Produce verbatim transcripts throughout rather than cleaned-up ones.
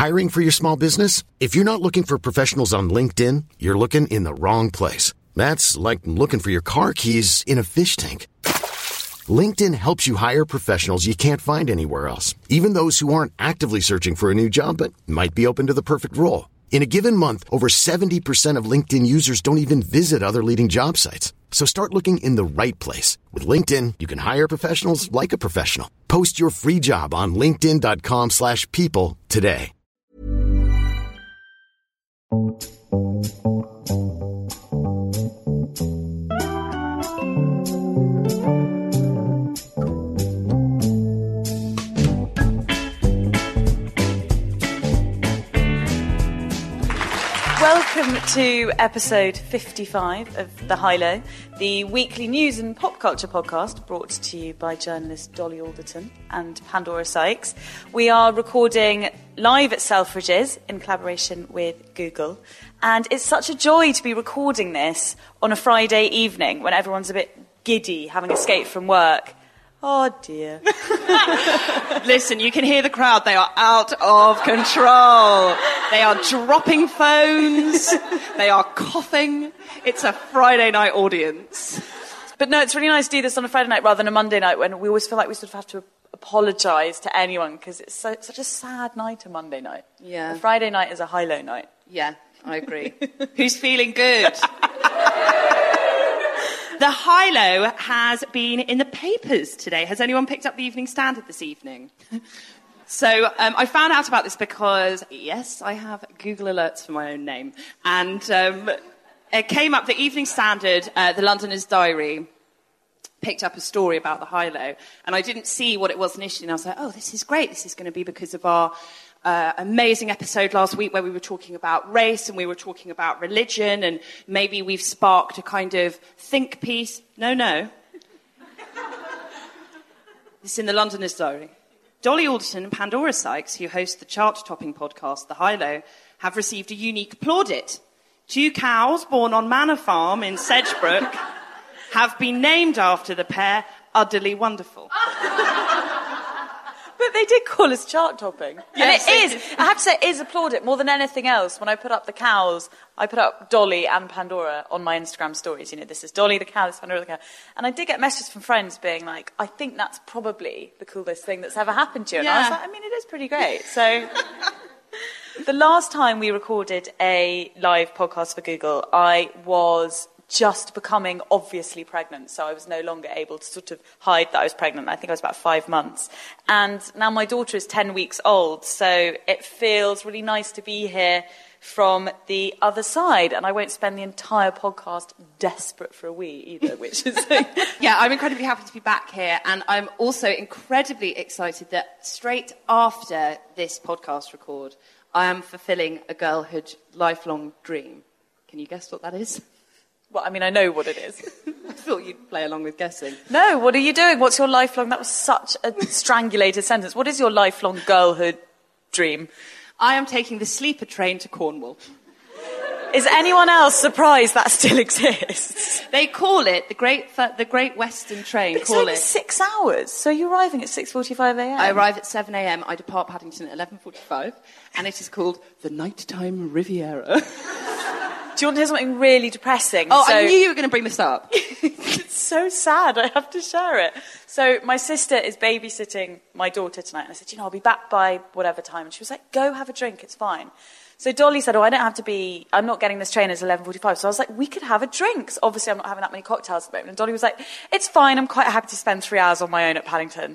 Hiring for your small business? If you're not looking for professionals on LinkedIn, you're looking in the wrong place. That's like looking for your car keys in a fish tank. LinkedIn helps you hire professionals you can't find anywhere else, even those who aren't actively searching for a new job but might be open to the perfect role. In a given month, over seventy percent of LinkedIn users don't even visit other leading job sites. So start looking in the right place. With LinkedIn, you can hire professionals like a professional. Post your free job on linkedin.com slash people today. Welcome to episode fifty-five of The High Low, the weekly news and pop culture podcast brought to you by journalist Dolly Alderton and Pandora Sykes. We are recording live at Selfridges in collaboration with Google, and it's such a joy to be recording this on a Friday evening when everyone's a bit giddy, having escaped from work. Oh, dear. Listen, you can hear the crowd. They are out of control. They are dropping phones. They are coughing. It's a Friday night audience. But no, it's really nice to do this on a Friday night rather than a Monday night when we always feel like we sort of have to apologise to anyone because it's so, such a sad night, a Monday night. Yeah. A Friday night is a high-low night. Yeah, I agree. Who's feeling good? The High Low has been in the papers today. Has anyone picked up the Evening Standard this evening? So um, I found out about this because, yes, I have Google alerts for my own name. And um, it came up, the Evening Standard, uh, the Londoner's Diary, picked up a story about the High Low. And I didn't see what it was initially. And I was like, oh, this is great. This is going to be because of our Uh, amazing episode last week where we were talking about race and we were talking about religion, and maybe we've sparked a kind of think piece. No, no. This is in the Londoner's Diary. Dolly Alderton and Pandora Sykes, who host the chart-topping podcast The High Low, have received a unique plaudit. Two cows born on Manor Farm in Sedgebrook have been named after the pair. Utterly wonderful. But they did call us chart-topping. Yes, and it is, did. I have to say, it is applauded more than anything else. When I put up the cows, I put up Dolly and Pandora on my Instagram stories. You know, this is Dolly the cow, this is Pandora the cow. And I did get messages from friends being like, I think that's probably the coolest thing that's ever happened to you. And yeah. I was like, I mean, it is pretty great. So the last time we recorded a live podcast for Google, I was just becoming obviously pregnant, so I was no longer able to sort of hide that I was pregnant. I think I was about five months. And now my daughter is ten weeks old, so it feels really nice to be here from the other side, and I won't spend the entire podcast desperate for a wee either, which is... Yeah, I'm incredibly happy to be back here, and I'm also incredibly excited that straight after this podcast record, I am fulfilling a girlhood lifelong dream. Can you guess what that is? Well, I mean, I know what it is. I thought you'd play along with guessing. No, what are you doing? What's your lifelong... That was such a strangulated sentence. What is your lifelong girlhood dream? I am taking the sleeper train to Cornwall. Is anyone else surprised that still exists? They call it the Great the Great Western Train. But it's call only it. six hours, so you're arriving at six forty-five a.m. I arrive at seven a.m. I depart Paddington at eleven forty-five, and it is called the Nighttime Riviera. Do you want to hear something really depressing? Oh, so, I knew you were going to bring this up. It's so sad. I have to share it. So my sister is babysitting my daughter tonight. And I said, you know, I'll be back by whatever time. And she was like, go have a drink. It's fine. So Dolly said, oh, I don't have to be... I'm not getting this train at eleven forty-five. So I was like, we could have a drink. So obviously, I'm not having that many cocktails at the moment. And Dolly was like, it's fine. I'm quite happy to spend three hours on my own at Paddington.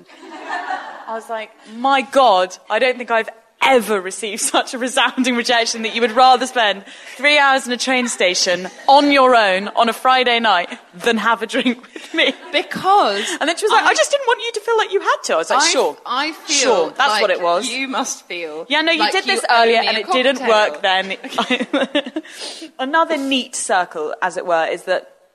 I was like, my God, I don't think I've ever received such a resounding rejection that you would rather spend three hours in a train station on your own on a Friday night than have a drink with me. Because... And then she was like, I, I just didn't want you to feel like you had to. I was like, I, sure. I feel Sure, that's like what it was. You must feel... Yeah, no, you like did this you earlier owe me and a it cocktail. didn't work then. Another neat circle, as it were, is that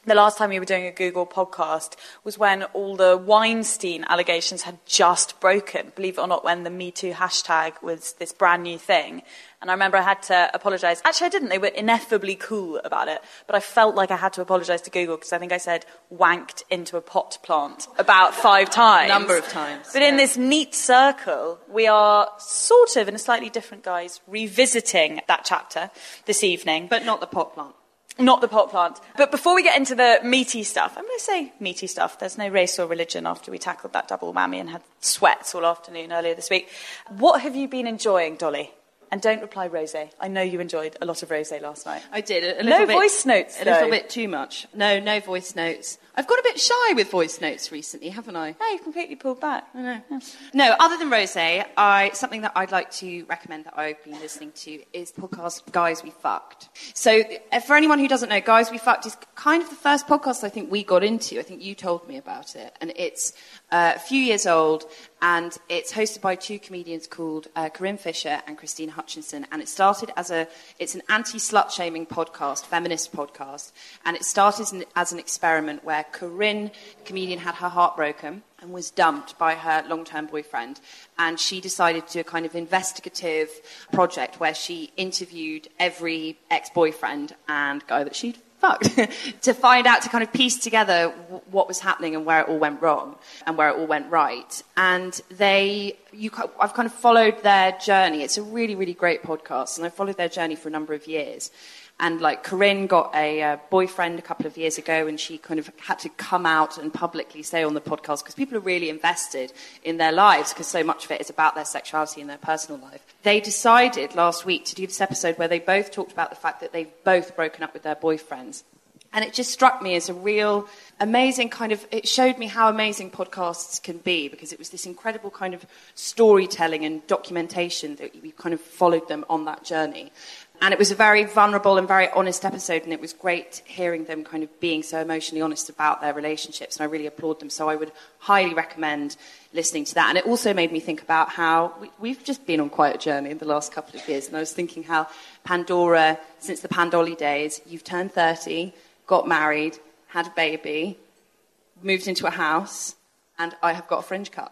the last time we were doing a Google podcast was when all the Weinstein allegations had just broken, believe it or not, when the Me Too hashtag was this brand new thing. And I remember I had to apologise. Actually, I didn't. They were ineffably cool about it. But I felt like I had to apologise to Google because I think I said wanked into a pot plant about five times. A number of times. But in this neat circle, we are sort of, in a slightly different guise, revisiting that chapter this evening. But not the pot plant. Not the pot plant. But before we get into the meaty stuff, I'm going to say meaty stuff. There's no race or religion after we tackled that double whammy and had sweats all afternoon earlier this week. What have you been enjoying, Dolly? And don't reply rosé. I know you enjoyed a lot of rosé last night. I did. A, a little no bit, voice notes, A though. little bit too much. No, no voice notes. I've got a bit shy with voice notes recently, haven't I? No, you completely pulled back. I know. Yeah. No, other than rosé, I something that I'd like to recommend that I've been listening to is the podcast Guys We Fucked. So uh, for anyone who doesn't know, Guys We Fucked is kind of the first podcast I think we got into. I think you told me about it. And it's uh, a few years old, and it's hosted by two comedians called uh, Corinne Fisher and Christine Hutchinson. And it started as a, it's an anti-slut-shaming podcast, feminist podcast. And it started as an, as an experiment where Corinne, the comedian, had her heart broken and was dumped by her long-term boyfriend. And she decided to do a kind of investigative project where she interviewed every ex-boyfriend and guy that she'd fucked to find out, to kind of piece together w- what was happening and where it all went wrong and where it all went right. And they, you, I've kind of followed their journey. It's a really, really great podcast, and I followed their journey for a number of years. And like Corinne got a uh, boyfriend a couple of years ago, and she kind of had to come out and publicly say on the podcast, because people are really invested in their lives, because so much of it is about their sexuality and their personal life. They decided last week to do this episode where they both talked about the fact that they've both broken up with their boyfriends. And it just struck me as a real amazing kind of, it showed me how amazing podcasts can be, because it was this incredible kind of storytelling and documentation that we kind of followed them on that journey. And it was a very vulnerable and very honest episode, and it was great hearing them kind of being so emotionally honest about their relationships, and I really applaud them. So I would highly recommend listening to that. And it also made me think about how we, we've just been on quite a journey in the last couple of years, and I was thinking how Pandora, since the Pandoli days, you've turned thirty, got married, had a baby, moved into a house, and I have got a fringe cut.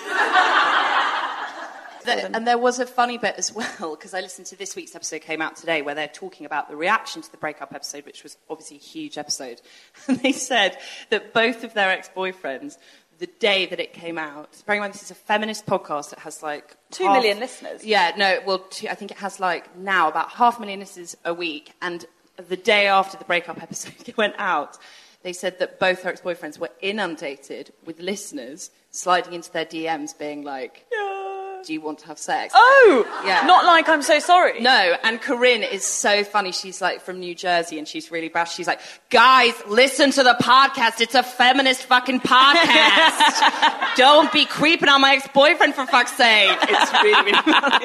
The, and there was a funny bit as well, because I listened to this week's episode, came out today, where they're talking about the reaction to the breakup episode, which was obviously a huge episode. And they said that both of their ex-boyfriends, the day that it came out, bearing in mind this is a feminist podcast that has like... Two half, million listeners. Yeah, no, well, two, I think it has like now about half a million listeners a week. And the day after the breakup episode went out, they said that both her ex-boyfriends were inundated with listeners sliding into their D Ms being like... Yeah. Do you want to have sex? Oh! Yeah. Not like I'm so sorry. No, and Corinne is so funny. She's like from New Jersey, and she's really brash. She's like, guys, listen to the podcast. It's a feminist fucking podcast. Don't be creeping on my ex-boyfriend, for fuck's sake. It's really, really funny.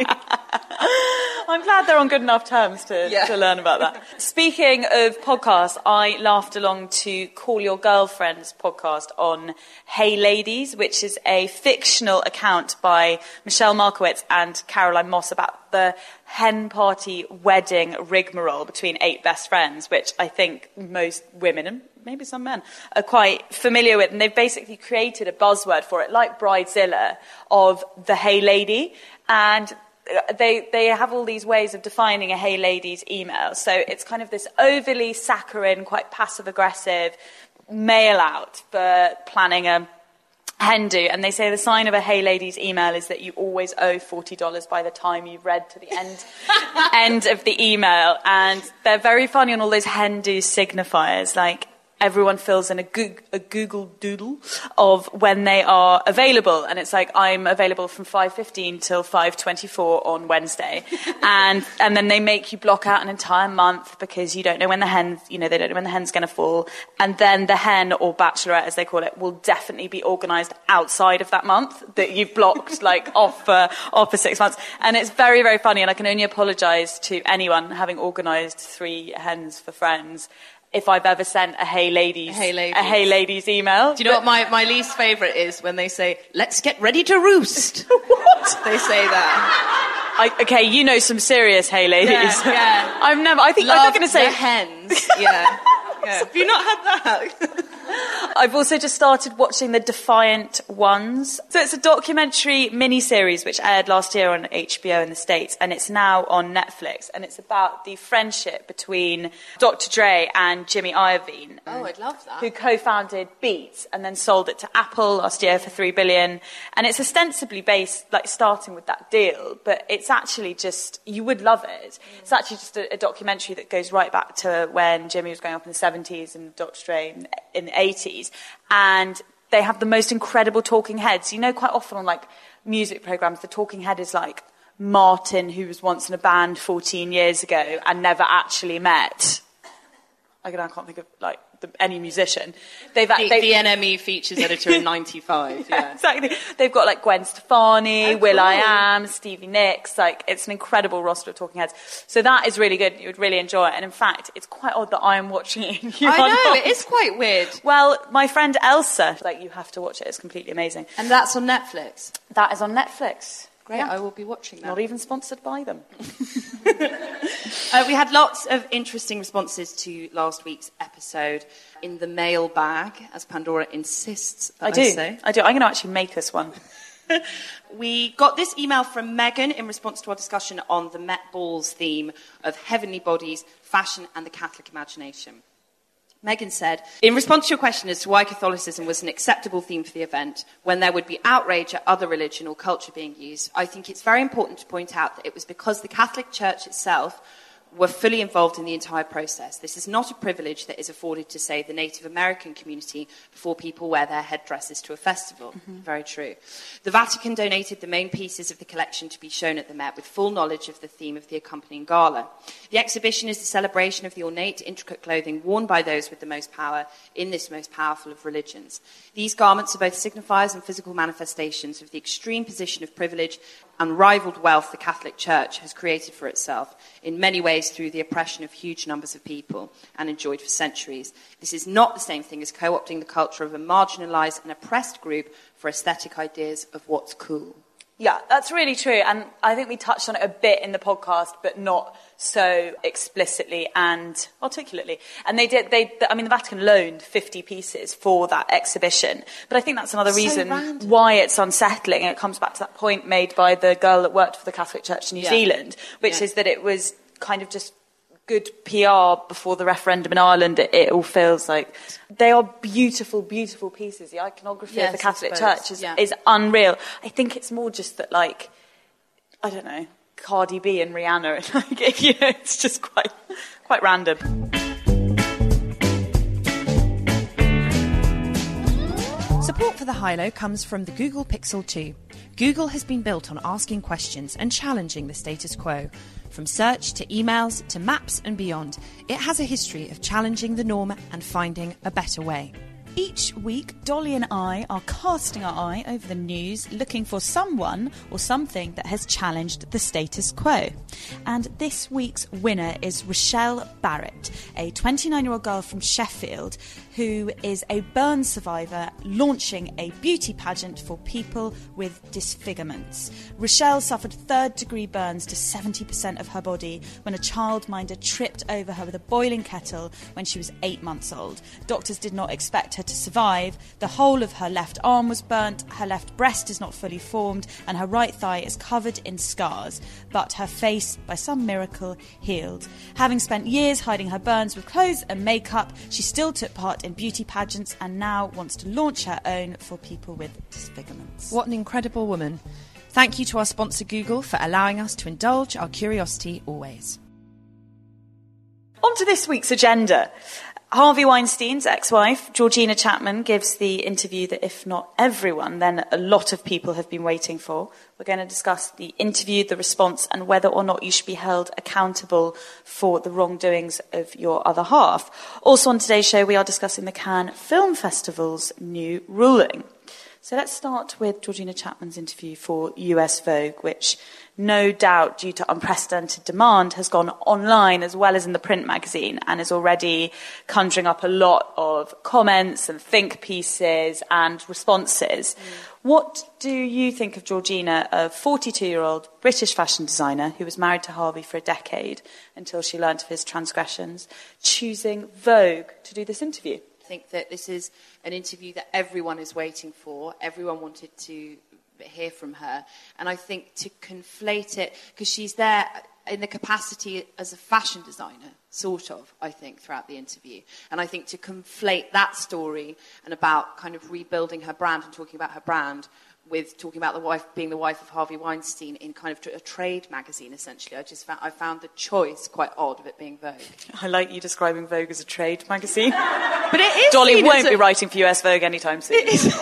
I'm glad they're on good enough terms to, yeah. to learn about that. Speaking of podcasts, I laughed along to Call Your Girlfriend's podcast on Hey Ladies, which is a fictional account by Michelle Markowitz and Caroline Moss about the hen party wedding rigmarole between eight best friends, which I think most women and maybe some men are quite familiar with. And they've basically created a buzzword for it, like Bridezilla, of the Hey Lady. And They they have all these ways of defining a Hey Ladies email. So it's kind of this overly saccharine, quite passive-aggressive mail out for planning a hen do. And they say the sign of a Hey Ladies email is that you always owe forty dollars by the time you've read to the end end of the email. And they're very funny on all those hen do signifiers, like... Everyone fills in a, Goog- a Google Doodle of when they are available. And it's like, I'm available from five fifteen till five twenty-four on Wednesday. and and then they make you block out an entire month because you don't know when the hen, you know, they don't know when the hen's going to fall. And then the hen, or bachelorette as they call it, will definitely be organised outside of that month that you've blocked, like, off for, off for six months. And it's very, very funny. And I can only apologise to anyone having organised three hens for friends if I've ever sent a Hey Ladies, a Hey Ladies, a Hey Ladies email. Do you know but, what my, my least favourite is? When they say, let's get ready to roost. What? They say that. I, okay, you know some serious Hey Ladies. Yeah, yeah. I've never, I think, Love I'm not going to say... the hens, yeah. Yeah. Have you not had that? I've also just started watching The Defiant Ones. So it's a documentary miniseries which aired last year on H B O in the States, and it's now on Netflix, and it's about the friendship between Doctor Dre and Jimmy Iovine. Oh, I'd love that. Who co-founded Beats and then sold it to Apple last year for three billion dollars. And it's ostensibly based, like, starting with that deal, but it's actually just, you would love it. Mm. It's actually just a, a documentary that goes right back to when Jimmy was growing up in the seventies and Doctor Dre in, in the eighties. And they have the most incredible talking heads. You know, quite often on, like, music programs, the talking head is, like, Martin, who was once in a band fourteen years ago and never actually met. I can't think of, like, the, any musician. They've, the, they've, the N M E features editor in ninety-five, yeah. yeah. Exactly. They've got, like, Gwen Stefani, oh, Will cool. I Am, Stevie Nicks. Like, it's an incredible roster of talking heads. So that is really good. You would really enjoy it. And in fact, it's quite odd that I am watching it. And you I know, not. It is quite weird. Well, my friend Elsa, like, you have to watch it. It's completely amazing. And that's on Netflix? That is on Netflix. Great, yeah. I will be watching that. Not even sponsored by them. uh, we had lots of interesting responses to last week's episode in the mailbag, as Pandora insists that I, I do. say. I do. I'm going to actually make us one. We got this email from Megan in response to our discussion on the Met Balls theme of heavenly bodies, fashion and the Catholic imagination. Megan said, in response to your question as to why Catholicism was an acceptable theme for the event, when there would be outrage at other religion or culture being used, I think it's very important to point out that it was because the Catholic Church itself were fully involved in the entire process. This is not a privilege that is afforded to, say, the Native American community before people wear their headdresses to a festival. Mm-hmm. Very true. The Vatican donated the main pieces of the collection to be shown at the Met with full knowledge of the theme of the accompanying gala. The exhibition is a celebration of the ornate, intricate clothing worn by those with the most power in this most powerful of religions. These garments are both signifiers and physical manifestations of the extreme position of privilege unrivaled wealth the Catholic Church has created for itself, in many ways through the oppression of huge numbers of people, and enjoyed for centuries. This is not the same thing as co-opting the culture of a marginalised and oppressed group for aesthetic ideas of what's cool. Yeah, that's really true. And I think we touched on it a bit in the podcast, but not so explicitly and articulately. And they did, they, I mean, the Vatican loaned fifty pieces for that exhibition. But I think that's another so reason random. why it's unsettling. And it comes back to that point made by the girl that worked for the Catholic Church in New yeah. Zealand, which yeah. is that it was kind of just good P R before the referendum in Ireland. It, it all feels like they are beautiful, beautiful pieces. The iconography yes, of the Catholic Church is, yeah. is unreal. I think it's more just that, like, I don't know, Cardi B and Rihanna, like, you know, it's just quite, quite random. Support for the High-Low comes from the Google Pixel two. Google has been built on asking questions and challenging the status quo. From search to emails to maps and beyond, it has a history of challenging the norm and finding a better way. Each week, Dolly and I are casting our eye over the news, looking for someone or something that has challenged the status quo. And this week's winner is Rochelle Barrett, a twenty-nine-year-old girl from Sheffield who is a burn survivor launching a beauty pageant for people with disfigurements. Rochelle suffered third-degree burns to seventy percent of her body when a childminder tripped over her with a boiling kettle when she was eight months old. Doctors did not expect her to survive. The whole of her left arm was burnt, her left breast is not fully formed, and her right thigh is covered in scars. But her face, by some miracle, healed. Having spent years hiding her burns with clothes and makeup, she still took part in beauty pageants and now wants to launch her own for people with disfigurements. What an incredible woman. Thank you to our sponsor Google for allowing us to indulge our curiosity always. On to this week's agenda. Harvey Weinstein's ex-wife, Georgina Chapman, gives the interview that if not everyone, then a lot of people have been waiting for. We're going to discuss the interview, the response, and whether or not you should be held accountable for the wrongdoings of your other half. Also on today's show, we are discussing the Cannes Film Festival's new ruling. So let's start with Georgina Chapman's interview for U S Vogue, which no doubt due to unprecedented demand, has gone online as well as in the print magazine and is already conjuring up a lot of comments and think pieces and responses. Mm. What do you think of Georgina, a forty-two-year-old British fashion designer who was married to Harvey for a decade until she learnt of his transgressions, choosing Vogue to do this interview? I think that this is an interview that everyone is waiting for. Everyone wanted to hear from her. And I think to conflate it, because she's there in the capacity as a fashion designer, sort of, I think, throughout the interview. And I think to conflate that story and about kind of rebuilding her brand and talking about her brand with talking about the wife being the wife of Harvey Weinstein in kind of a trade magazine, essentially. I just found, I found the choice quite odd of it being Vogue. I like you describing Vogue as a trade magazine. But it is. Dolly won't a... be writing for U S Vogue anytime soon.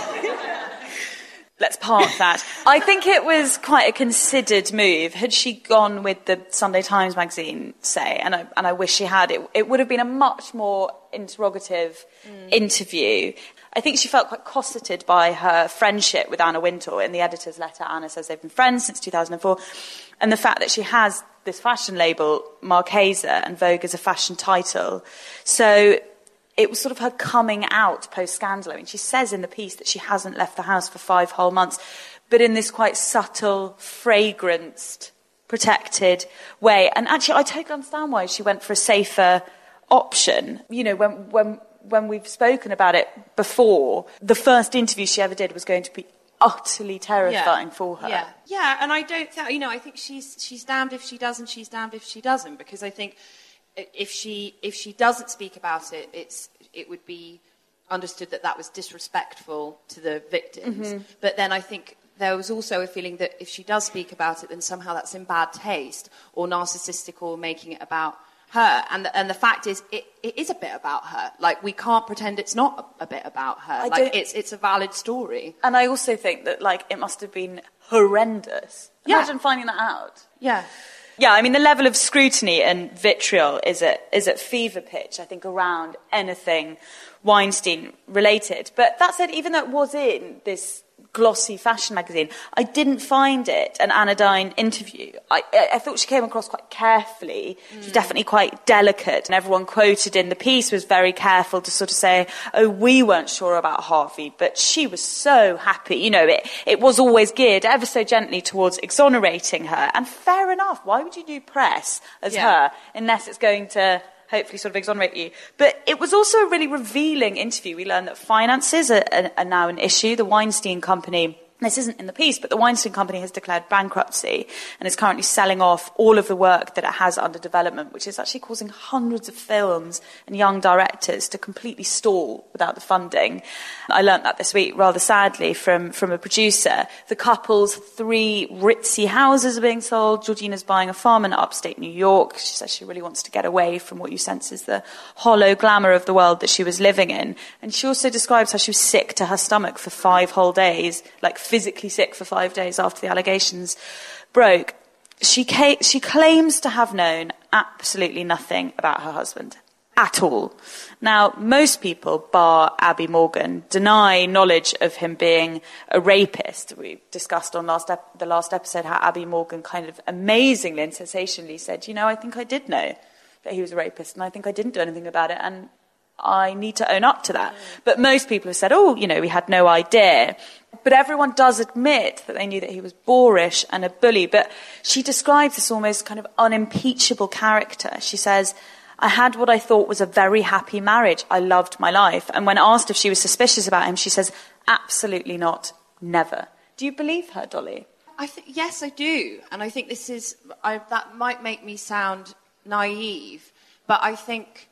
Let's park that. I think it was quite a considered move. Had she gone with the Sunday Times magazine, say, and I, and I wish she had, it, it would have been a much more interrogative mm. interview. I think she felt quite cosseted by her friendship with Anna Wintour. In the editor's letter, Anna says they've been friends since two thousand four. And the fact that she has this fashion label, Marchesa, and Vogue is a fashion title. So it was sort of her coming out post-scandal. I mean, she says in the piece that she hasn't left the house for five whole months, but in this quite subtle, fragranced, protected way. And actually, I totally understand why she went for a safer option. You know, when when when we've spoken about it before, the first interview she ever did was going to be utterly terrifying yeah. for her. Yeah, yeah, and I don't think, you know, I think she's she's damned if she doesn't, she's damned if she doesn't, because I think if she if she doesn't speak about it, it's it would be understood that that was disrespectful to the victims. Mm-hmm. But then I think there was also a feeling that if she does speak about it, then somehow that's in bad taste or narcissistic or making it about her. And the, and the fact is, it, it is a bit about her. Like, we can't pretend it's not a, a bit about her. I like, it's it's a valid story. And I also think that, like, it must have been horrendous. Imagine yeah. finding that out. Yeah. Yeah, I mean, the level of scrutiny and vitriol is at, is at fever pitch, I think, around anything Weinstein related. But that said, even though it was in this glossy fashion magazine, I didn't find it an anodyne interview. I, I thought she came across quite carefully. Mm. She's definitely quite delicate. And everyone quoted in the piece was very careful to sort of say, oh, we weren't sure about Harvey, but she was so happy. You know, it, it was always geared ever so gently towards exonerating her. And fair enough. Why would you do press as yeah. her unless it's going to hopefully sort of exonerate you? But it was also a really revealing interview. We learned that finances are, are, are now an issue. The Weinstein Company, this isn't in the piece, but the Weinstein Company has declared bankruptcy and is currently selling off all of the work that it has under development, which is actually causing hundreds of films and young directors to completely stall without the funding. I learnt that this week, rather sadly, from, from a producer. The couple's three ritzy houses are being sold. Georgina's buying a farm in upstate New York. She says she really wants to get away from what you sense is the hollow glamour of the world that she was living in. And she also describes how she was sick to her stomach for five whole days, like physically sick for five days after the allegations broke. She, ca- she claims to have known absolutely nothing about her husband at all. Now, most people, bar Abby Morgan, deny knowledge of him being a rapist. We discussed on last ep- the last episode how Abby Morgan kind of amazingly and sensationally said, you know, I think I did know that he was a rapist and I think I didn't do anything about it and I need to own up to that. But most people have said, oh, you know, we had no idea. But everyone does admit that they knew that he was boorish and a bully. But she describes this almost kind of unimpeachable character. She says, I had what I thought was a very happy marriage. I loved my life. And when asked if she was suspicious about him, she says, absolutely not, never. Do you believe her, Dolly? I th- yes, I do. And I think this is, I, that might make me sound naive, but I think...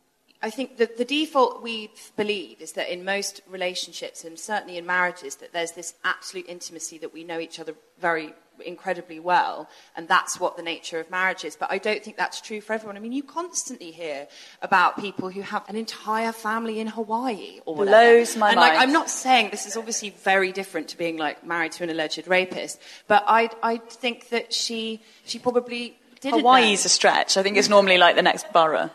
I think that the default we believe is that in most relationships, and certainly in marriages, that there's this absolute intimacy that we know each other very incredibly well, and that's what the nature of marriage is. But I don't think that's true for everyone. I mean, you constantly hear about people who have an entire family in Hawaii or whatever. Blows my and mind. Like, I'm not saying this is obviously very different to being like married to an alleged rapist, but I I think that she she probably didn't Hawaii's know. a stretch. I think it's normally like the next borough.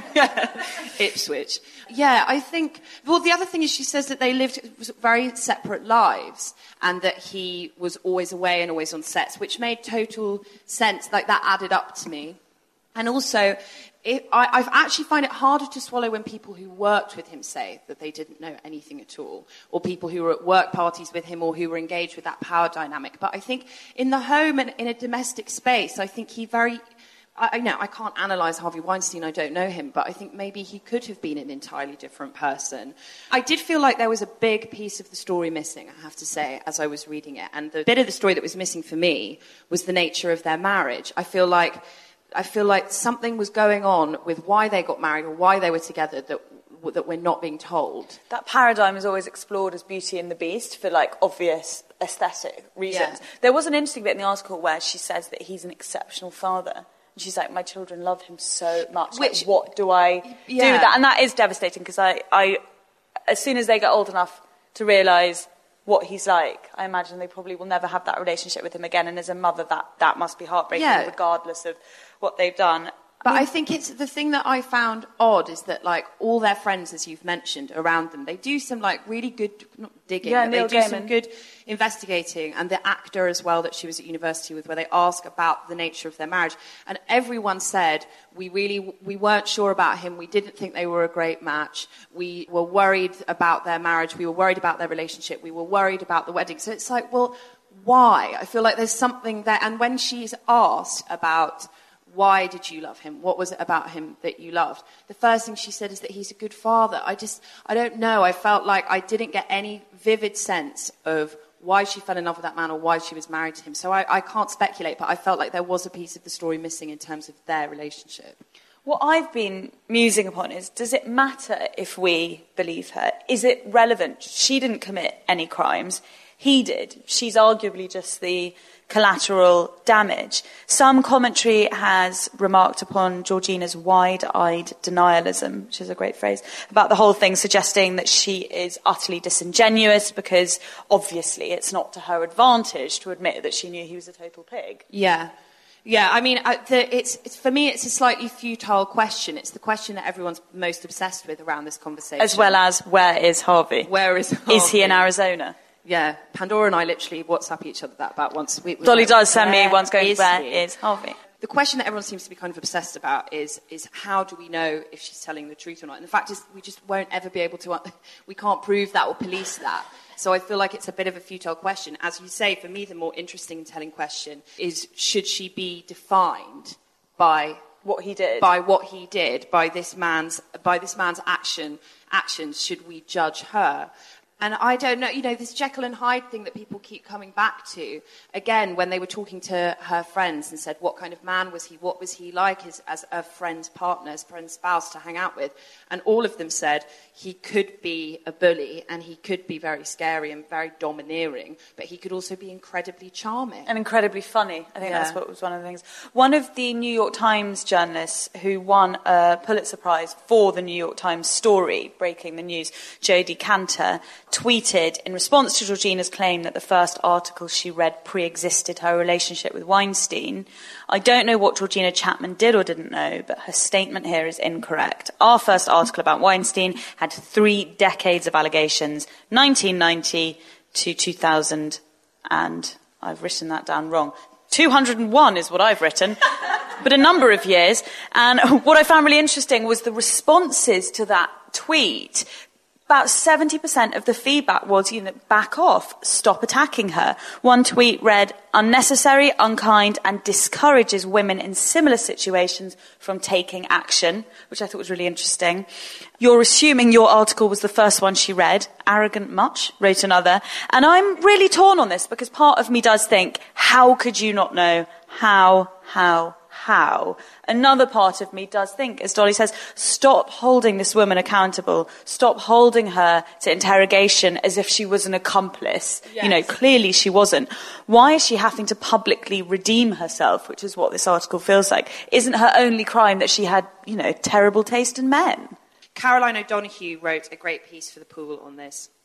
Ipswich. Yeah, I think... Well, the other thing is she says that they lived very separate lives and that he was always away and always on sets, which made total sense. Like, that added up to me. And also, it, I, I actually find it harder to swallow when people who worked with him say that they didn't know anything at all, or people who were at work parties with him or who were engaged with that power dynamic. But I think in the home and in a domestic space, I think he very... I know I can't analyse Harvey Weinstein, I don't know him, but I think maybe he could have been an entirely different person. I did feel like there was a big piece of the story missing, I have to say, as I was reading it. And the bit of the story that was missing for me was the nature of their marriage. I feel like I feel like something was going on with why they got married or why they were together that that we're not being told. That paradigm is always explored as Beauty and the Beast for, like, obvious aesthetic reasons. Yeah. There was an interesting bit in the article where she says that he's an exceptional father. And she's like, my children love him so much. Which, like, what do I yeah. do with that? And that is devastating because I, I, as soon as they get old enough to realise what he's like, I imagine they probably will never have that relationship with him again. And as a mother, that, that must be heartbreaking, yeah. regardless of what they've done. But I think it's the thing that I found odd is that, like, all their friends, as you've mentioned, around them, they do some, like, really good, not digging, yeah, but Neil they do Gaiman. some good investigating. And the actor as well that she was at university with, where they ask about the nature of their marriage. And everyone said, we really, we weren't sure about him. We didn't think they were a great match. We were worried about their marriage. We were worried about their relationship. We were worried about the wedding. So it's like, well, why? I feel like there's something there. And when she's asked about... why did you love him? What was it about him that you loved? The first thing she said is that he's a good father. I just, I don't know. I felt like I didn't get any vivid sense of why she fell in love with that man or why she was married to him. So I, I can't speculate, but I felt like there was a piece of the story missing in terms of their relationship. What I've been musing upon is, does it matter if we believe her? Is it relevant? She didn't commit any crimes. He did. She's arguably just the collateral damage. Some commentary has remarked upon Georgina's wide-eyed denialism, which is a great phrase, about the whole thing, suggesting that she is utterly disingenuous because obviously it's not to her advantage to admit that she knew he was a total pig. Yeah. Yeah, I mean, I, the, it's, it's for me, it's a slightly futile question. It's the question that everyone's most obsessed with around this conversation. As well as, where is Harvey? Where is Harvey? Is he in Arizona? Yeah, Pandora and I literally WhatsApp each other that about once. We, Dolly like, does send me once going, is where he? is Harvey? The question that everyone seems to be kind of obsessed about is, is how do we know if she's telling the truth or not? And the fact is, we just won't ever be able to, we can't prove that or police that. So I feel like it's a bit of a futile question. As you say, for me, the more interesting and telling question is, should she be defined by what he did? By what he did, by this man's, by this man's action, actions, should we judge her? And I don't know, you know, this Jekyll and Hyde thing that people keep coming back to, again, when they were talking to her friends and said, what kind of man was he? What was he like as, as a friend's partner, as a friend's spouse to hang out with? And all of them said he could be a bully and he could be very scary and very domineering, but he could also be incredibly charming. And incredibly funny. I think Yeah. that's what was one of the things. One of the New York Times journalists who won a Pulitzer Prize for the New York Times story, breaking the news, Jodie Cantor, tweeted in response to Georgina's claim that the first article she read pre-existed her relationship with Weinstein. I don't know what Georgina Chapman did or didn't know, but her statement here is incorrect. Our first article about Weinstein had three decades of allegations, nineteen ninety to two thousand, and I've written that down wrong. two hundred and one is what I've written, but a number of years. And what I found really interesting was the responses to that tweet. About seventy percent of the feedback was, you know, back off, stop attacking her. One tweet read, unnecessary, unkind, and discourages women in similar situations from taking action, which I thought was really interesting. You're assuming your article was the first one she read. Arrogant much, wrote another. And I'm really torn on this because part of me does think, how could you not know? How, how, how? Another part of me does think, as Dolly says, stop holding this woman accountable. Stop holding her to interrogation as if she was an accomplice. Yes. You know, clearly she wasn't. Why is she having to publicly redeem herself, which is what this article feels like? Isn't her only crime that she had, you know, terrible taste in men? Caroline O'Donoghue wrote a great piece for The Pool on this.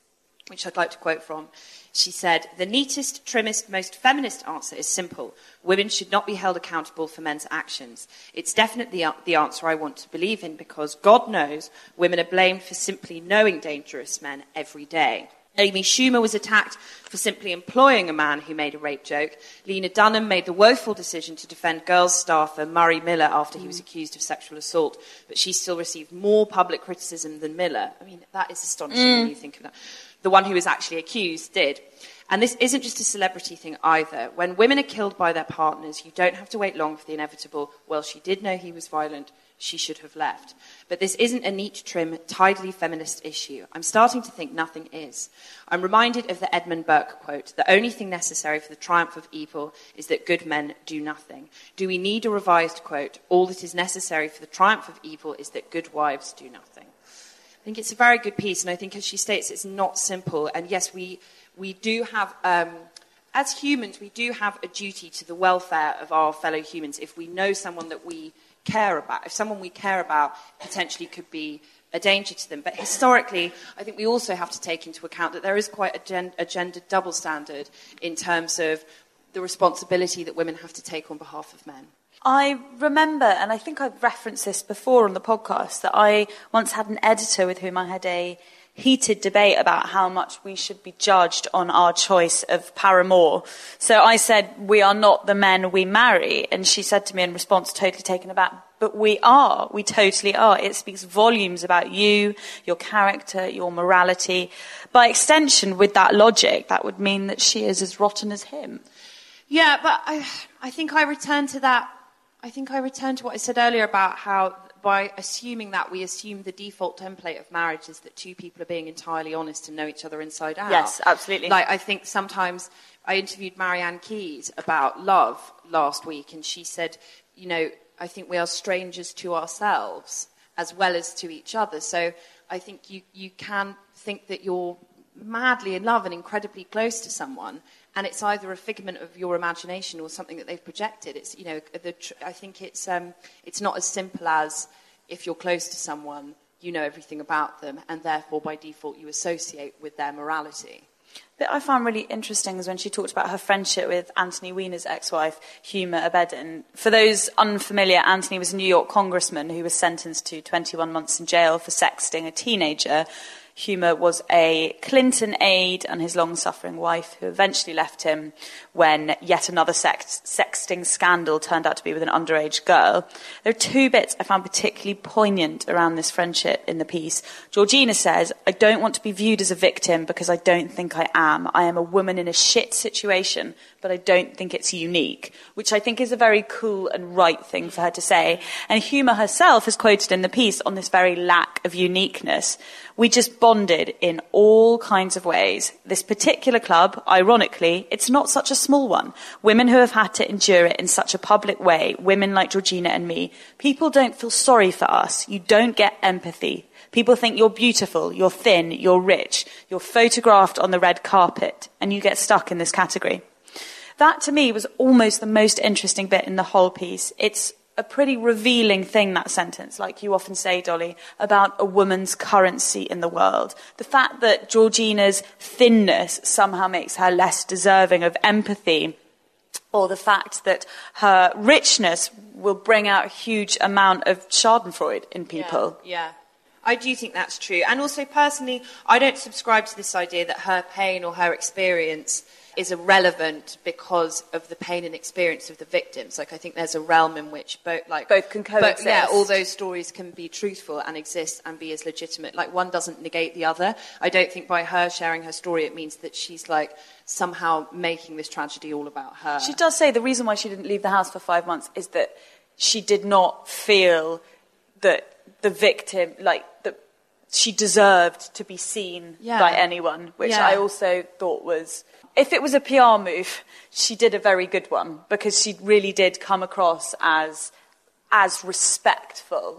which I'd like to quote from. She said, "The neatest, trimmest, most feminist answer is simple. Women should not be held accountable for men's actions. It's definitely the answer I want to believe in because God knows women are blamed for simply knowing dangerous men every day. Amy Schumer was attacked for simply employing a man who made a rape joke. Lena Dunham made the woeful decision to defend girls staffer Murray Miller after he was accused of sexual assault, but she still received more public criticism than Miller." I mean, that is astonishing mm. when you think of that. The one who was actually accused did. And this isn't just a celebrity thing either. When women are killed by their partners, you don't have to wait long for the inevitable, "Well, she did know he was violent, she should have left." But this isn't a neat, trim, tidily feminist issue. I'm starting to think nothing is. I'm reminded of the Edmund Burke quote, "The only thing necessary for the triumph of evil is that good men do nothing." Do we need a revised quote? "All that is necessary for the triumph of evil is that good wives do nothing." I think it's a very good piece, and I think, as she states, it's not simple. And yes, we we do have, um, as humans, we do have a duty to the welfare of our fellow humans. If we know someone that we care about, if someone we care about potentially could be a danger to them. But historically, I think we also have to take into account that there is quite a, gen- a gendered double standard in terms of the responsibility that women have to take on behalf of men. I remember, and I think I've referenced this before on the podcast, that I once had an editor with whom I had a heated debate about how much we should be judged on our choice of paramour. So I said, "We are not the men we marry." And she said to me in response, totally taken aback, "But we are. We totally are. It speaks volumes about you, your character, your morality." By extension, with that logic, that would mean that she is as rotten as him. Yeah, but I, I think I return to that. I think I return to what I said earlier about how by assuming that, we assume the default template of marriage is that two people are being entirely honest and know each other inside out. Yes, absolutely. Like, I think sometimes I interviewed Marianne Keyes about love last week, and she said, you know, I think we are strangers to ourselves as well as to each other. So I think you, you can think that you're madly in love and incredibly close to someone, and it's either a figment of your imagination or something that they've projected. It's, you know, the tr- I think it's um, it's not as simple as if you're close to someone, you know everything about them, and therefore by default you associate with their morality. But I found really interesting is when she talked about her friendship with Anthony Weiner's ex-wife, Huma Abedin. For those unfamiliar, Anthony was a New York congressman who was sentenced to twenty-one months in jail for sexting a teenager. Huma was a Clinton aide and his long-suffering wife who eventually left him when yet another sex- sexting scandal turned out to be with an underage girl. There are two bits I found particularly poignant around this friendship in the piece. Georgina says, "I don't want to be viewed as a victim because I don't think I am. I am a woman in a shit situation, but I don't think it's unique," which I think is a very cool and right thing for her to say. And Huma herself is quoted in the piece on this very lack of uniqueness. "We just bonded in all kinds of ways. This particular club, ironically, it's not such a small one. Women who have had to endure it in such a public way, women like Georgina and me, people don't feel sorry for us. You don't get empathy. People think you're beautiful, you're thin, you're rich, you're photographed on the red carpet, and you get stuck in this category." That, to me, was almost the most interesting bit in the whole piece. It's a pretty revealing thing, that sentence, like you often say, Dolly, about a woman's currency in the world. The fact that Georgina's thinness somehow makes her less deserving of empathy, or the fact that her richness will bring out a huge amount of schadenfreude in people. Yeah, yeah. I do think that's true. And also, personally, I don't subscribe to this idea that her pain or her experience is irrelevant because of the pain and experience of the victims. Like, I think there's a realm in which both, like, both can coexist. But, yeah, all those stories can be truthful and exist and be as legitimate. Like, one doesn't negate the other. I don't think by her sharing her story it means that she's, like, somehow making this tragedy all about her. She does say the reason why she didn't leave the house for five months is that she did not feel that the victim, like, that she deserved to be seen yeah. by anyone, which yeah. I also thought was... If it was a P R move, she did a very good one, because she really did come across as as respectful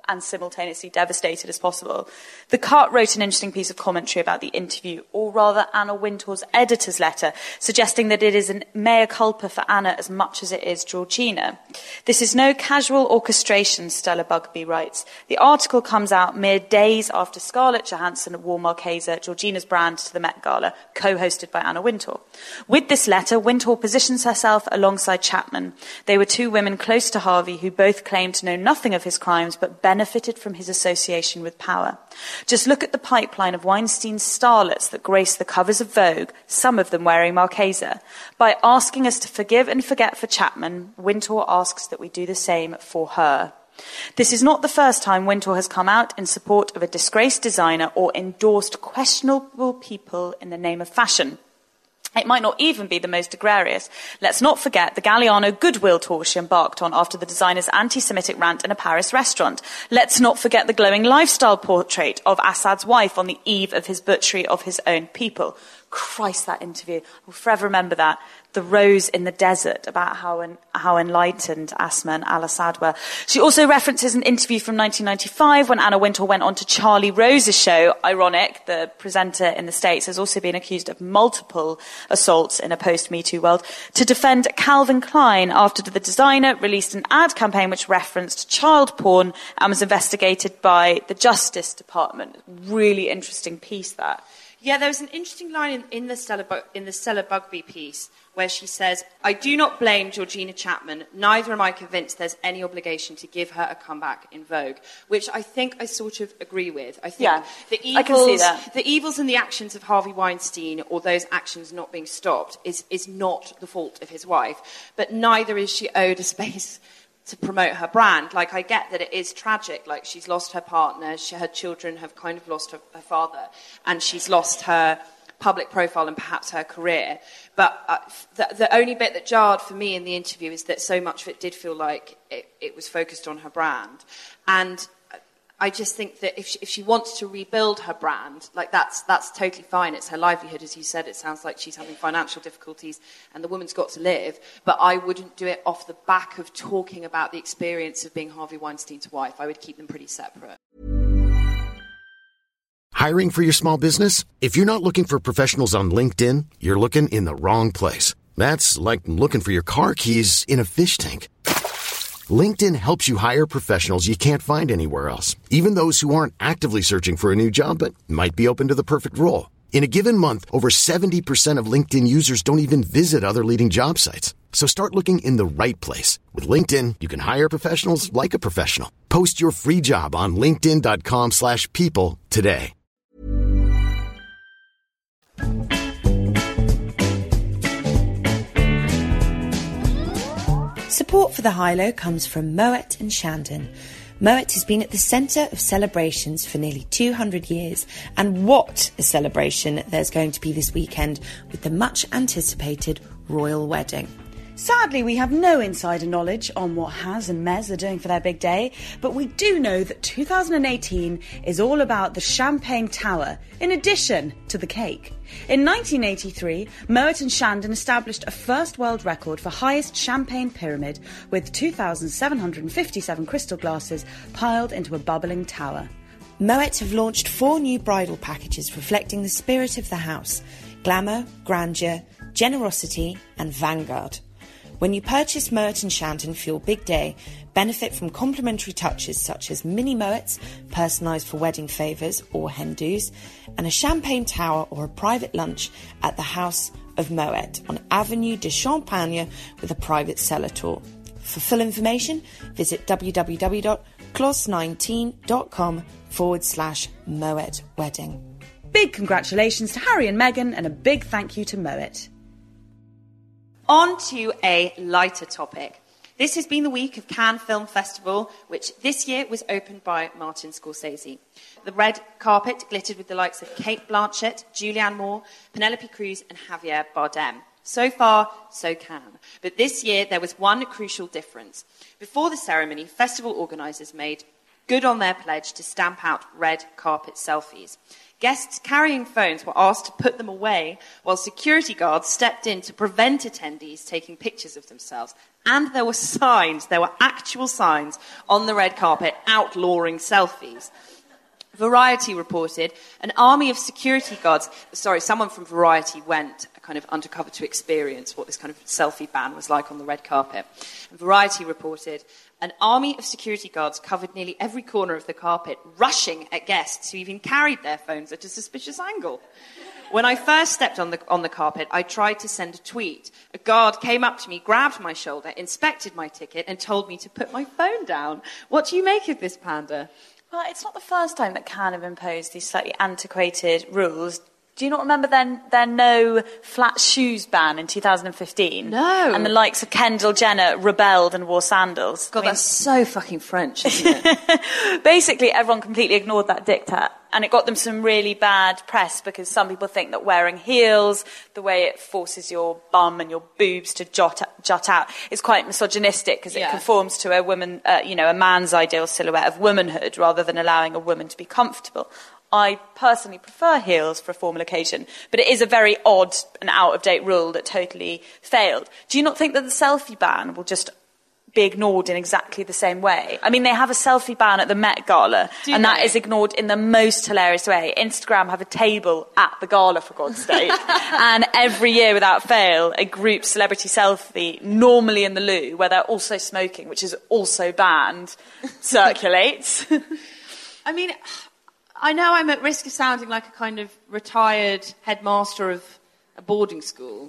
and simultaneously devastated as possible. The Cut wrote an interesting piece of commentary about the interview, or rather Anna Wintour's editor's letter, suggesting that it is a mea culpa for Anna as much as it is Georgina. This is no casual orchestration, Stella Bugby writes. The article comes out mere days after Scarlett Johansson wore Marchesa, Georgina's brand, to the Met Gala, co-hosted by Anna Wintour. With this letter, Wintour positions herself alongside Chapman. They were two women close to Harvey who both claimed to know nothing of his crimes but benefited from his association with power. Just look at the pipeline of Weinstein's starlets that grace the covers of Vogue, some of them wearing Marchesa. By asking us to forgive and forget for Chapman, Wintour asks that we do the same for her. This is not the first time Wintour has come out in support of a disgraced designer or endorsed questionable people in the name of fashion. It might not even be the most egregious. Let's not forget the Galliano goodwill tour she embarked on after the designer's anti-Semitic rant in a Paris restaurant. Let's not forget the glowing lifestyle portrait of Assad's wife on the eve of his butchery of his own people. Christ, that interview. I'll forever remember that. The rose in the desert, about how en- how enlightened Asma and al-Assad were. She also references an interview from nineteen ninety-five when Anna Wintour went on to Charlie Rose's show. Ironic, the presenter in the States has also been accused of multiple assaults in a post-Me Too world, to defend Calvin Klein after the designer released an ad campaign which referenced child porn and was investigated by the Justice Department. Really interesting piece, that. Yeah, there was an interesting line in, in the Stella Bu- in the Stella Bugby piece where she says, "I do not blame Georgina Chapman. Neither am I convinced there's any obligation to give her a comeback in Vogue," which I think I sort of agree with. I think yeah, the evils, I can see that. the evils and the actions of Harvey Weinstein, or those actions not being stopped, is is not the fault of his wife. But neither is she owed a space to promote her brand. Like, I get that it is tragic. Like, she's lost her partner, she, her children have kind of lost her, her father, and she's lost her public profile and perhaps her career. But uh, the, the only bit that jarred for me in the interview is that so much of it did feel like it, it was focused on her brand. And I just think that if she, if she wants to rebuild her brand, like, that's that's totally fine. It's her livelihood, as you said. It sounds like she's having financial difficulties and the woman's got to live. But I wouldn't do it off the back of talking about the experience of being Harvey Weinstein's wife. I would keep them pretty separate. Hiring for your small business? If you're not looking for professionals on LinkedIn, you're looking in the wrong place. That's like looking for your car keys in a fish tank. LinkedIn helps you hire professionals you can't find anywhere else, even those who aren't actively searching for a new job but might be open to the perfect role. In a given month, over seventy percent of LinkedIn users don't even visit other leading job sites. So start looking in the right place. With LinkedIn, you can hire professionals like a professional. Post your free job on linkedin.com slash people today. Support for the High-Low comes from Moet and Shandon. Moet has been at the centre of celebrations for nearly two hundred years, and what a celebration there's going to be this weekend with the much-anticipated royal wedding. Sadly, we have no insider knowledge on what Haz and Mez are doing for their big day, but we do know that two thousand eighteen is all about the Champagne Tower, in addition to the cake. In nineteen eighty-three, Moet and Shandon established a first world record for highest champagne pyramid, with two thousand seven hundred fifty-seven crystal glasses piled into a bubbling tower. Moet have launched four new bridal packages reflecting the spirit of the house: glamour, grandeur, generosity and vanguard. When you purchase Moet and Shandon for your big day, benefit from complimentary touches such as mini Moets, personalised for wedding favours or hen-dos, and a champagne tower or a private lunch at the House of Moet on Avenue de Champagne with a private cellar tour. For full information, visit www.clos19.com forward slash Moet Wedding. Big congratulations to Harry and Meghan, and a big thank you to Moet. On to a lighter topic. This has been the week of Cannes Film Festival, which this year was opened by Martin Scorsese. The red carpet glittered with the likes of Cate Blanchett, Julianne Moore, Penelope Cruz and Javier Bardem. So far, so Cannes. But this year, there was one crucial difference. Before the ceremony, festival organisers made Good on their pledge to stamp out red carpet selfies. Guests carrying phones were asked to put them away while security guards stepped in to prevent attendees taking pictures of themselves. And there were signs, there were actual signs on the red carpet outlawing selfies. Variety reported an army of security guards, sorry, someone from Variety went kind of undercover to experience what this kind of selfie ban was like on the red carpet. And Variety reported an army of security guards covered nearly every corner of the carpet, rushing at guests who even carried their phones at a suspicious angle. When I first stepped on the, on the carpet, I tried to send a tweet. A guard came up to me, grabbed my shoulder, inspected my ticket, and told me to put my phone down. What do you make of this, Panda? Well, it's not the first time that Cannes have imposed these slightly antiquated rules. Do you not remember their, their no flat shoes ban in two thousand fifteen? No. And the likes of Kendall Jenner rebelled and wore sandals. God, I mean, that's so fucking French, isn't it? Basically, everyone completely ignored that diktat. And it got them some really bad press because some people think that wearing heels, the way it forces your bum and your boobs to jot, jut out, is quite misogynistic because it yeah. conforms to a woman, uh, you know, a man's ideal silhouette of womanhood rather than allowing a woman to be comfortable. I personally prefer heels for a formal occasion, but it is a very odd and out-of-date rule that totally failed. Do you not think that the selfie ban will just be ignored in exactly the same way? I mean, they have a selfie ban at the Met Gala, Do and they? that is ignored in the most hilarious way. Instagram have a table at the gala, for God's sake, and every year, without fail, a group celebrity selfie, normally in the loo, where they're also smoking, which is also banned, circulates. I mean, I know I'm at risk of sounding like a kind of retired headmaster of a boarding school.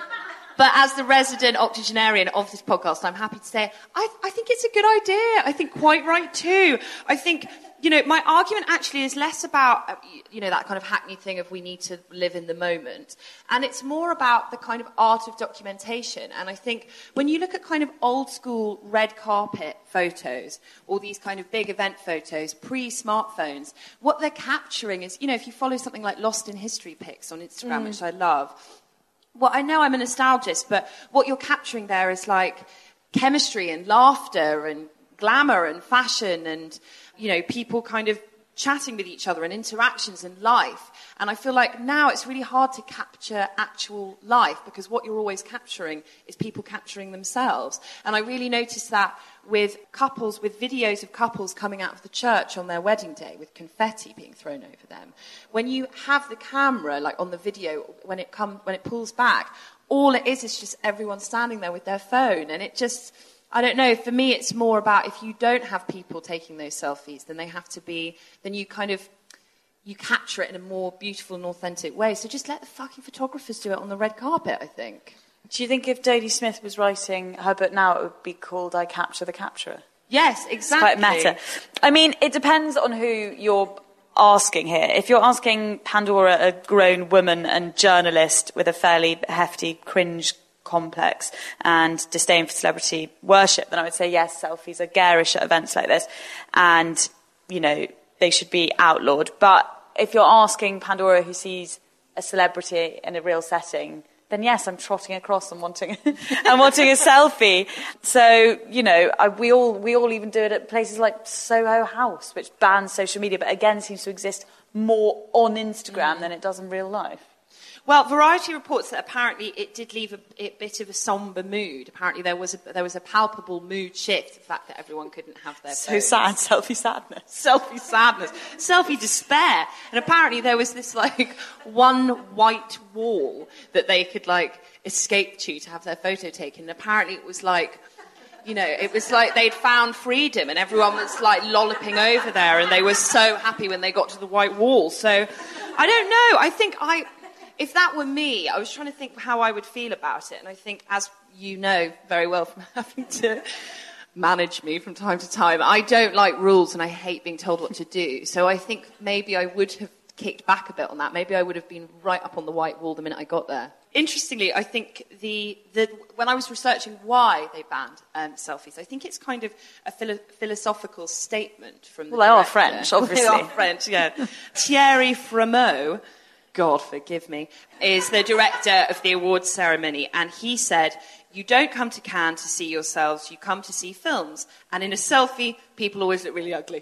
But as the resident octogenarian of this podcast, I'm happy to say I, I think it's a good idea. I think quite right too. I think, you know, my argument actually is less about, you know, that kind of hackneyed thing of we need to live in the moment. And it's more about the kind of art of documentation. And I think when you look at kind of old school red carpet photos or these kind of big event photos, pre-smartphones, what they're capturing is, you know, if you follow something like Lost in History pics on Instagram, mm. which I love, well, I know I'm a nostalgist, but what you're capturing there is like chemistry and laughter and glamour and fashion and, you know, people kind of chatting with each other and interactions and life. And I feel like now it's really hard to capture actual life because what you're always capturing is people capturing themselves. And I really noticed that with couples, with videos of couples coming out of the church on their wedding day with confetti being thrown over them. When you have the camera, like on the video, when it come, when it pulls back, all it is is just everyone standing there with their phone. And it just, I don't know, for me it's more about if you don't have people taking those selfies, then they have to be, then you kind of, you capture it in a more beautiful and authentic way. So just let the fucking photographers do it on the red carpet, I think. Do you think if Dodie Smith was writing her book now, it would be called I Capture the Capturer? Yes, exactly. It's quite meta. I mean, it depends on who you're asking here. If you're asking Pandora, a grown woman and journalist with a fairly hefty cringe complex and disdain for celebrity worship, then I would say yes, selfies are garish at events like this. And, you know, they should be outlawed. But if you're asking Pandora, who sees a celebrity in a real setting, then yes, I'm trotting across and wanting and wanting a selfie. So, you know, I, we all we all even do it at places like Soho House, which bans social media, but again seems to exist more on Instagram mm. than it does in real life. Well, Variety reports that apparently it did leave a, a bit of a sombre mood. Apparently there was a, there was a palpable mood shift, the fact that everyone couldn't have their So phones. sad, selfie sadness. Selfie sadness. Selfie despair. And apparently there was this, like, one white wall that they could, like, escape to to have their photo taken. And apparently it was like, you know, it was like they'd found freedom and everyone was, like, lolloping over there and they were so happy when they got to the white wall. So, I don't know. I think I... If that were me, I was trying to think how I would feel about it. And I think, as you know very well from having to manage me from time to time, I don't like rules and I hate being told what to do. So I think maybe I would have kicked back a bit on that. Maybe I would have been right up on the white wall the minute I got there. Interestingly, I think the, the when I was researching why they banned um, selfies, I think it's kind of a philo- philosophical statement from the Well, they director. are French, obviously. They are French, yeah. Thierry Frémaux, God forgive me, is the director of the awards ceremony. And he said, you don't come to Cannes to see yourselves, you come to see films. And in a selfie, people always look really ugly.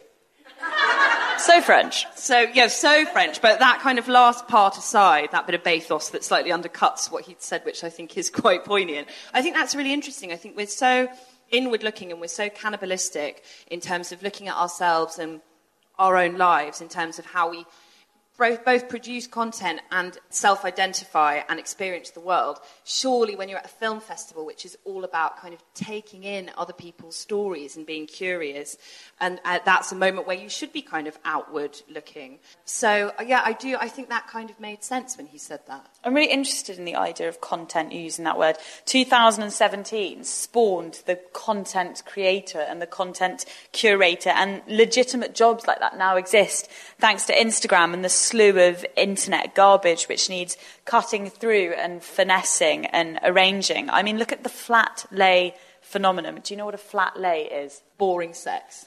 So French. So, yeah, so French. But that kind of last part aside, that bit of bathos that slightly undercuts what he'd said, which I think is quite poignant, I think that's really interesting. I think we're so inward-looking and we're so cannibalistic in terms of looking at ourselves and our own lives, in terms of how we both, both produce content and self-identify and experience the world. Surely when you're at a film festival, which is all about kind of taking in other people's stories and being curious, and uh, that's a moment where you should be kind of outward looking. So, uh, yeah, I do, I think that kind of made sense when he said that. I'm really interested in the idea of content, using that word. two thousand seventeen spawned the content creator and the content curator, and legitimate jobs like that now exist thanks to Instagram and the slew of internet garbage which needs cutting through and finessing and arranging. I mean, look at the flat lay phenomenon. Do you know what a flat lay is? Boring sex.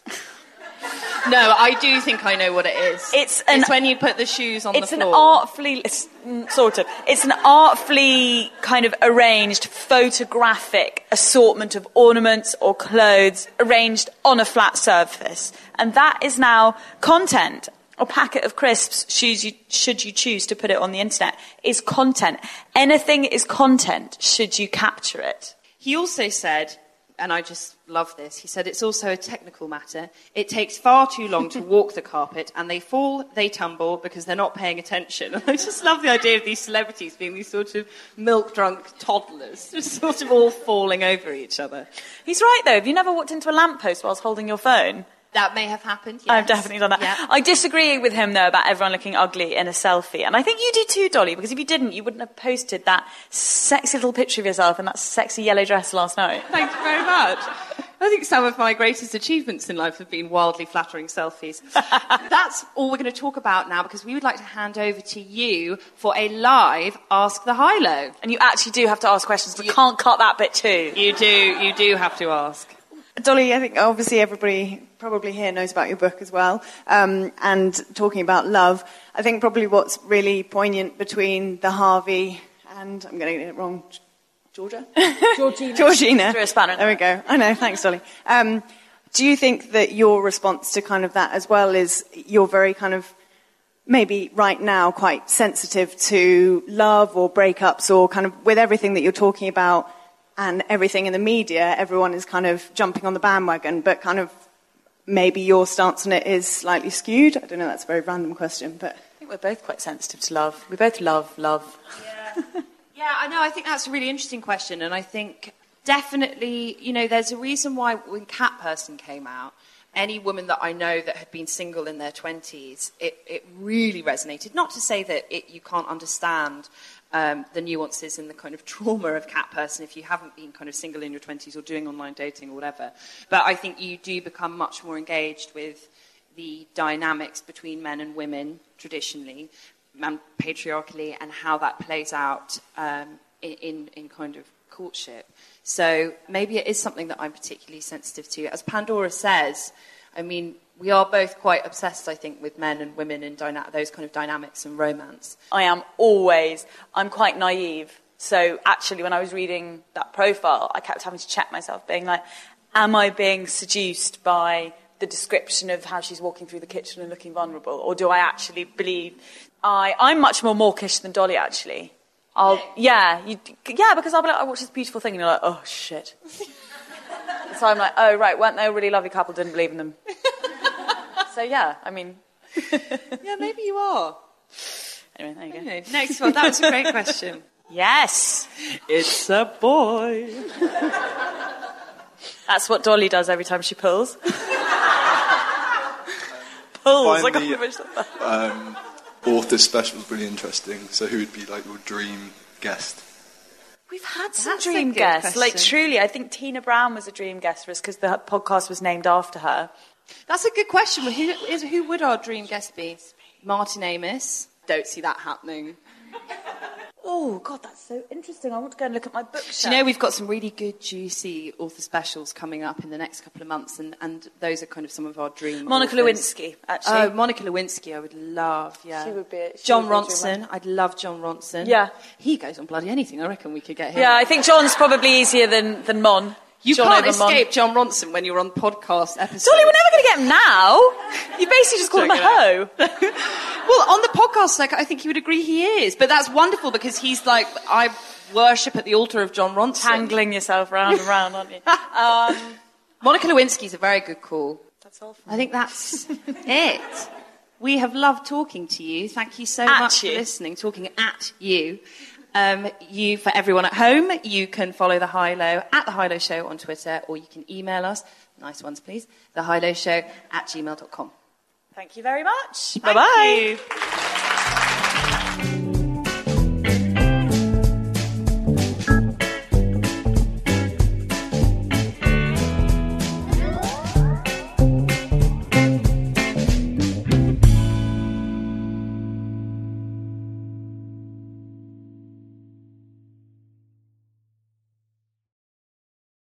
No, I do think I know what it is. It's, an, it's when you put the shoes on the floor. It's an artfully, it's, sort of, it's an artfully kind of arranged photographic assortment of ornaments or clothes arranged on a flat surface. And that is now content. A packet of crisps, should you, should you choose to put it on the internet, is content. Anything is content, should you capture it. He also said, and I just love this, he said it's also a technical matter. It takes far too long to walk the carpet, and they fall, they tumble, because they're not paying attention. And I just love the idea of these celebrities being these sort of milk-drunk toddlers, just sort of all falling over each other. He's right, though. Have you never walked into a lamppost whilst holding your phone? That may have happened, yes. I've definitely done that. Yeah. I disagree with him, though, about everyone looking ugly in a selfie. And I think you do too, Dolly, because if you didn't, you wouldn't have posted that sexy little picture of yourself in that sexy yellow dress last night. Thank you very much. I think some of my greatest achievements in life have been wildly flattering selfies. That's all we're going to talk about now, because we would like to hand over to you for a live Ask the High-Low. And you actually do have to ask questions. We can't cut that bit too. You do, you do have to ask. Dolly, I think obviously everybody probably here knows about your book as well. Um, and talking about love, I think probably what's really poignant between the Harvey and, I'm going to get it wrong, Georgia? Georgina. Georgina. Threw a spanner. There we go. I know, thanks, Dolly. Um, do you think that your response to kind of that as well is you're very kind of, maybe right now, quite sensitive to love or breakups, or kind of with everything that you're talking about and everything in the media, everyone is kind of jumping on the bandwagon, but kind of maybe your stance on it is slightly skewed? I don't know, that's a very random question, but... I think we're both quite sensitive to love. We both love love. Yeah, yeah, I know, I think that's a really interesting question, and I think definitely, you know, there's a reason why when Cat Person came out, any woman that I know that had been single in their twenties, it, it really resonated. Not to say that it, you can't understand um, the nuances and the kind of trauma of Cat Person if you haven't been kind of single in your twenties or doing online dating or whatever. But I think you do become much more engaged with the dynamics between men and women traditionally, and patriarchally, and how that plays out um, in, in kind of courtship. So maybe it is something that I'm particularly sensitive to. As Pandora says, I mean, we are both quite obsessed, I think, with men and women and dyna- those kind of dynamics and romance. I am always, I'm quite naive. So actually, when I was reading that profile, I kept having to check myself, being like, am I being seduced by the description of how she's walking through the kitchen and looking vulnerable? Or do I actually believe... I, I'm much more mawkish than Dolly, actually. I'll, yeah, you, yeah, because I'll be like, I watched this beautiful thing, and you're like, oh, shit. So I'm like, oh, right, weren't they a really lovely couple, didn't believe in them. So, yeah, I mean... Yeah, maybe you are. Anyway, there you go. Anyway, next one, that was a great question. Yes. It's a boy. That's what Dolly does every time she pulls. Pulls, Find I the, can't that. Um, author special is really interesting. So who would be like your dream guest? We've had some That's a dream good guests. Like, question. truly, I think Tina Brown was a dream guest for us because the podcast was named after her. That's a good question. Who, is, who would our dream guest be? Martin Amis? Don't see that happening. Oh, God, that's so interesting. I want to go and look at my bookshelf. Do you know, we've got some really good, juicy author specials coming up in the next couple of months, and, and those are kind of some of our dream Monica authors. Lewinsky, actually. Oh, Monica Lewinsky, I would love, yeah. She would be... She John would be a dream Ronson, I'd love John Ronson. Yeah. He goes on bloody anything, I reckon we could get him. Yeah, I think John's probably easier than, than Mon. You John can't over Mon. escape John Ronson when you're on podcast episodes. Dolly, we're never going to get him now. You basically just called him a hoe. Well, on the podcast, like, I think he would agree he is. But that's wonderful because he's like, I worship at the altar of John Ronson. Tangling yourself round and round, aren't you? Um, Monica Lewinsky's a very good call. that's all from I think that's it. We have loved talking to you. Thank you so At much you. for listening, talking at you. Um, you, for everyone at home, you can follow The High Low at The High Low Show on Twitter, or you can email us, nice ones please, the high low show at gmail dot com. Thank you very much. Thank Bye-bye. you.